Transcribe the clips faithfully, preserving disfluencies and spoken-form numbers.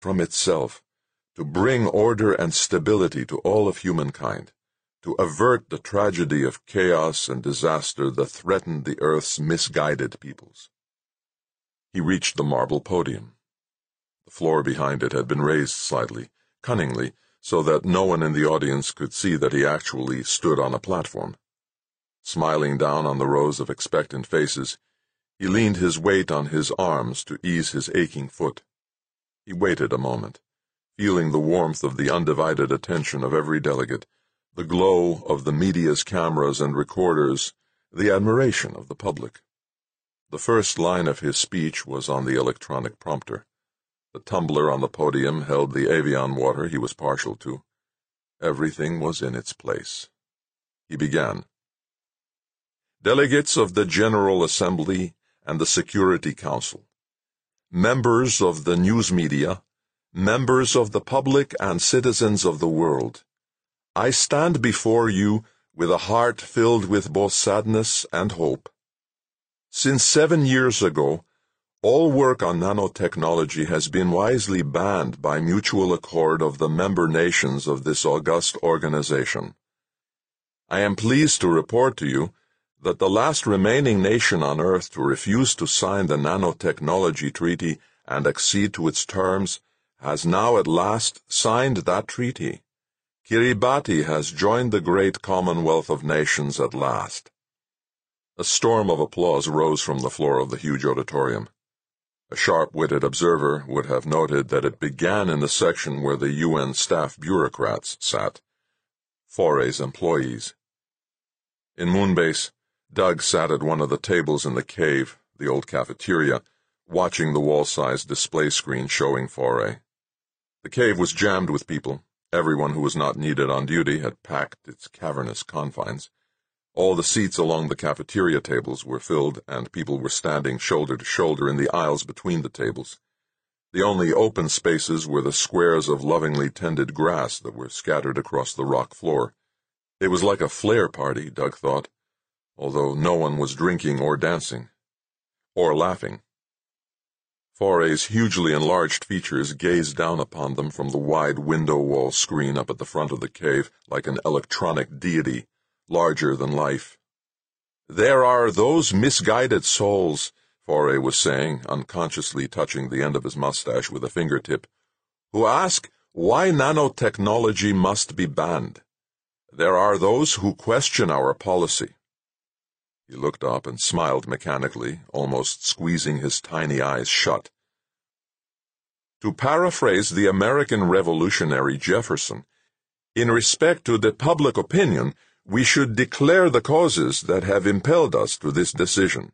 from itself, to bring order and stability to all of humankind, to avert the tragedy of chaos and disaster that threatened the Earth's misguided peoples. He reached the marble podium. The floor behind it had been raised slightly, cunningly, so that no one in the audience could see that he actually stood on a platform. Smiling down on the rows of expectant faces, he leaned his weight on his arms to ease his aching foot. He waited a moment, feeling the warmth of the undivided attention of every delegate, the glow of the media's cameras and recorders, the admiration of the public. The first line of his speech was on the electronic prompter. The tumbler on the podium held the Evian water he was partial to. Everything was in its place. He began. Delegates of the General Assembly and the Security Council, members of the news media, members of the public and citizens of the world, I stand before you with a heart filled with both sadness and hope. Since seven years ago, all work on nanotechnology has been wisely banned by mutual accord of the member nations of this august organization. I am pleased to report to you that the last remaining nation on Earth to refuse to sign the nanotechnology treaty and accede to its terms has now at last signed that treaty. Kiribati has joined the great Commonwealth of Nations at last. A storm of applause rose from the floor of the huge auditorium. A sharp-witted observer would have noted that it began in the section where the U N staff bureaucrats sat, Foray's employees. In Moonbase, Doug sat at one of the tables in the cave, the old cafeteria, watching the wall-sized display screen showing Foray. The cave was jammed with people. Everyone who was not needed on duty had packed its cavernous confines. All the seats along the cafeteria tables were filled, and people were standing shoulder to shoulder in the aisles between the tables. The only open spaces were the squares of lovingly tended grass that were scattered across the rock floor. It was like a flare party, Doug thought, although no one was drinking or dancing. Or laughing. Foray's hugely enlarged features gazed down upon them from the wide window-wall screen up at the front of the cave like an electronic deity, larger than life. There are those misguided souls, Foray was saying, unconsciously touching the end of his mustache with a fingertip, who ask why nanotechnology must be banned. There are those who question our policy. He looked up and smiled mechanically, almost squeezing his tiny eyes shut. To paraphrase the American revolutionary Jefferson, in respect to the public opinion, we should declare the causes that have impelled us to this decision.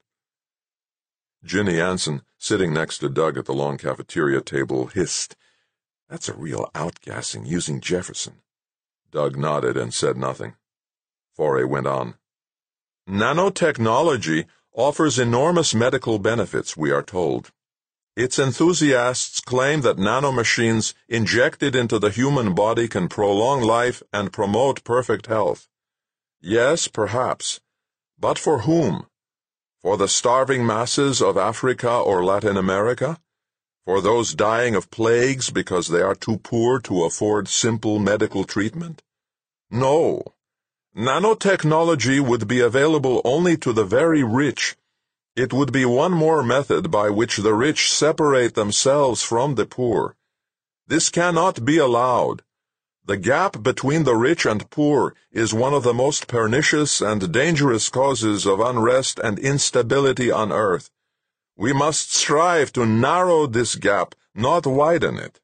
Ginny Anson, sitting next to Doug at the long cafeteria table, hissed, "That's a real outgassing, using Jefferson." Doug nodded and said nothing. Foray went on. Nanotechnology offers enormous medical benefits, we are told. Its enthusiasts claim that nanomachines injected into the human body can prolong life and promote perfect health. Yes, perhaps. But for whom? For the starving masses of Africa or Latin America? For those dying of plagues because they are too poor to afford simple medical treatment? No. Nanotechnology would be available only to the very rich. It would be one more method by which the rich separate themselves from the poor. This cannot be allowed. The gap between the rich and poor is one of the most pernicious and dangerous causes of unrest and instability on earth. We must strive to narrow this gap, not widen it.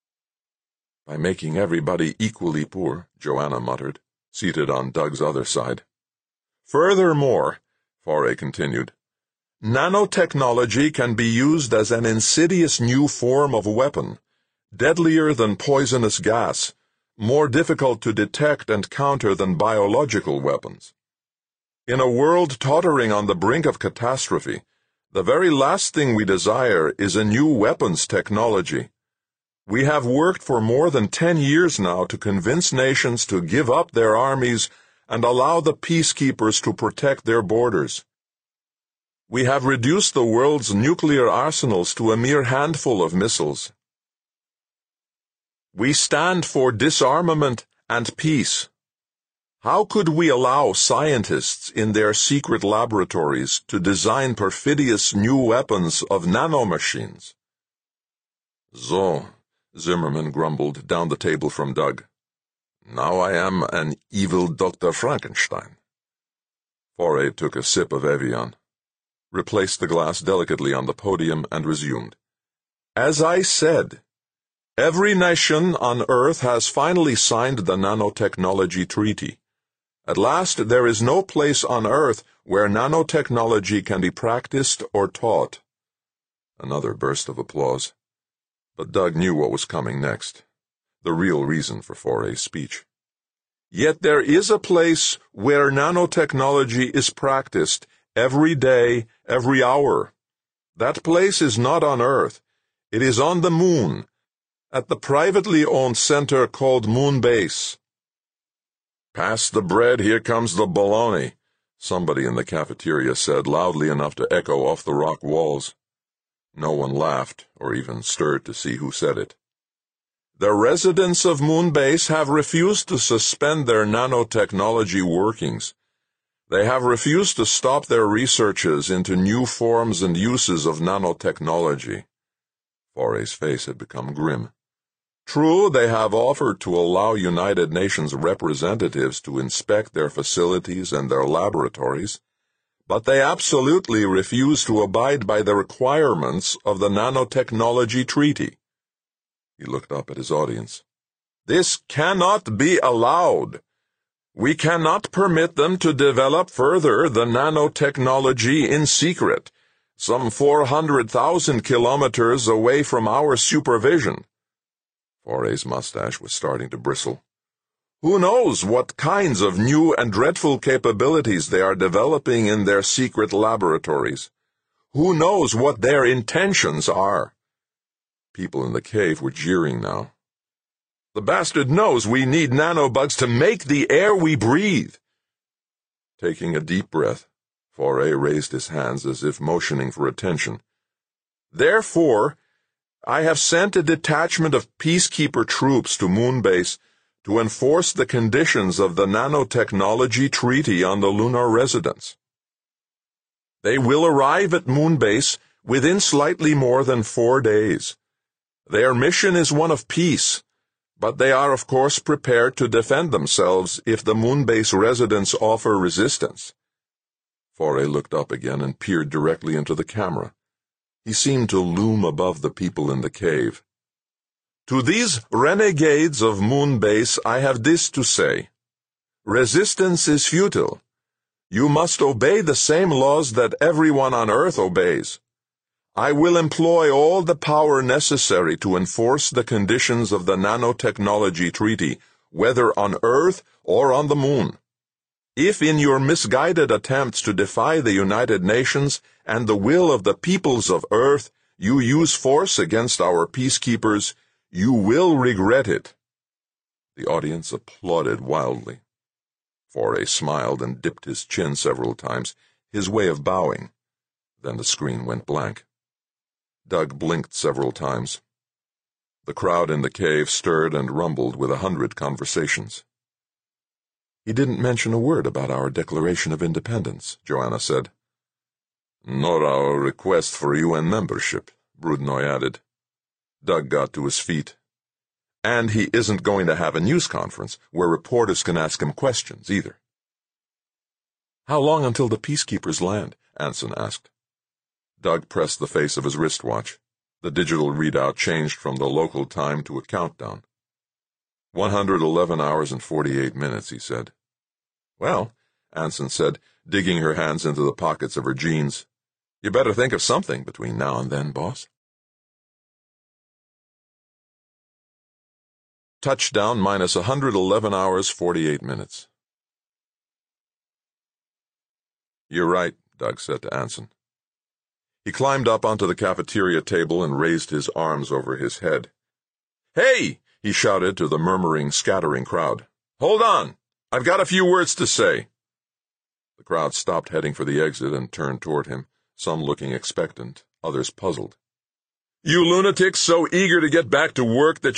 By making everybody equally poor, Joanna muttered, seated on Doug's other side. Furthermore, Foray continued, nanotechnology can be used as an insidious new form of weapon, deadlier than poisonous gas, more difficult to detect and counter than biological weapons. In a world tottering on the brink of catastrophe, the very last thing we desire is a new weapons technology. We have worked for more than ten years now to convince nations to give up their armies and allow the peacekeepers to protect their borders. We have reduced the world's nuclear arsenals to a mere handful of missiles. We stand for disarmament and peace. How could we allow scientists in their secret laboratories to design perfidious new weapons of nanomachines? So, Zimmerman grumbled down the table from Doug. Now I am an evil Doctor Frankenstein. Faure took a sip of Evian, replaced the glass delicately on the podium, and resumed. As I said, every nation on Earth has finally signed the Nanotechnology Treaty. At last, there is no place on Earth where nanotechnology can be practiced or taught. Another burst of applause. But Doug knew what was coming next, the real reason for Faure's speech. Yet there is a place where nanotechnology is practiced every day, every hour. That place is not on Earth. It is on the moon, at the privately owned center called Moonbase. Pass the bread, here comes the bologna, somebody in the cafeteria said loudly enough to echo off the rock walls. No one laughed or even stirred to see who said it. The residents of Moonbase have refused to suspend their nanotechnology workings. They have refused to stop their researches into new forms and uses of nanotechnology. Faure's face had become grim. True, they have offered to allow United Nations representatives to inspect their facilities and their laboratories, but they absolutely refuse to abide by the requirements of the Nanotechnology Treaty. He looked up at his audience. This cannot be allowed. We cannot permit them to develop further the nanotechnology in secret, some four hundred thousand kilometers away from our supervision. Faure's mustache was starting to bristle. Who knows what kinds of new and dreadful capabilities they are developing in their secret laboratories? Who knows what their intentions are? People in the cave were jeering now. The bastard knows we need nanobugs to make the air we breathe. Taking a deep breath, Faure raised his hands as if motioning for attention. Therefore, I have sent a detachment of peacekeeper troops to Moonbase to enforce the conditions of the Nanotechnology Treaty on the lunar residents. They will arrive at Moonbase within slightly more than four days. Their mission is one of peace, but they are of course prepared to defend themselves if the Moonbase residents offer resistance. Faure looked up again and peered directly into the camera. He seemed to loom above the people in the cave. To these renegades of Moonbase I have this to say. Resistance is futile. You must obey the same laws that everyone on Earth obeys. I will employ all the power necessary to enforce the conditions of the Nanotechnology Treaty, whether on Earth or on the Moon. If in your misguided attempts to defy the United Nations and the will of the peoples of Earth you use force against our peacekeepers, you will regret it. The audience applauded wildly. Faure smiled and dipped his chin several times, his way of bowing. Then the screen went blank. Doug blinked several times. The crowd in the cave stirred and rumbled with a hundred conversations. He didn't mention a word about our Declaration of Independence, Joanna said. Nor our request for U N membership, Brudnoy added. Doug got to his feet. And he isn't going to have a news conference where reporters can ask him questions, either. How long until the peacekeepers land? Anson asked. Doug pressed the face of his wristwatch. The digital readout changed from the local time to a countdown. One hundred eleven hours and forty-eight minutes, he said. Well, Anson said, digging her hands into the pockets of her jeans. You better think of something between now and then, boss. Touchdown minus one hundred eleven hours, forty-eight minutes. You're right, Doug said to Anson. He climbed up onto the cafeteria table and raised his arms over his head. Hey! He shouted to the murmuring, scattering crowd. Hold on! I've got a few words to say. The crowd stopped heading for the exit and turned toward him, some looking expectant, others puzzled. You lunatics so eager to get back to work that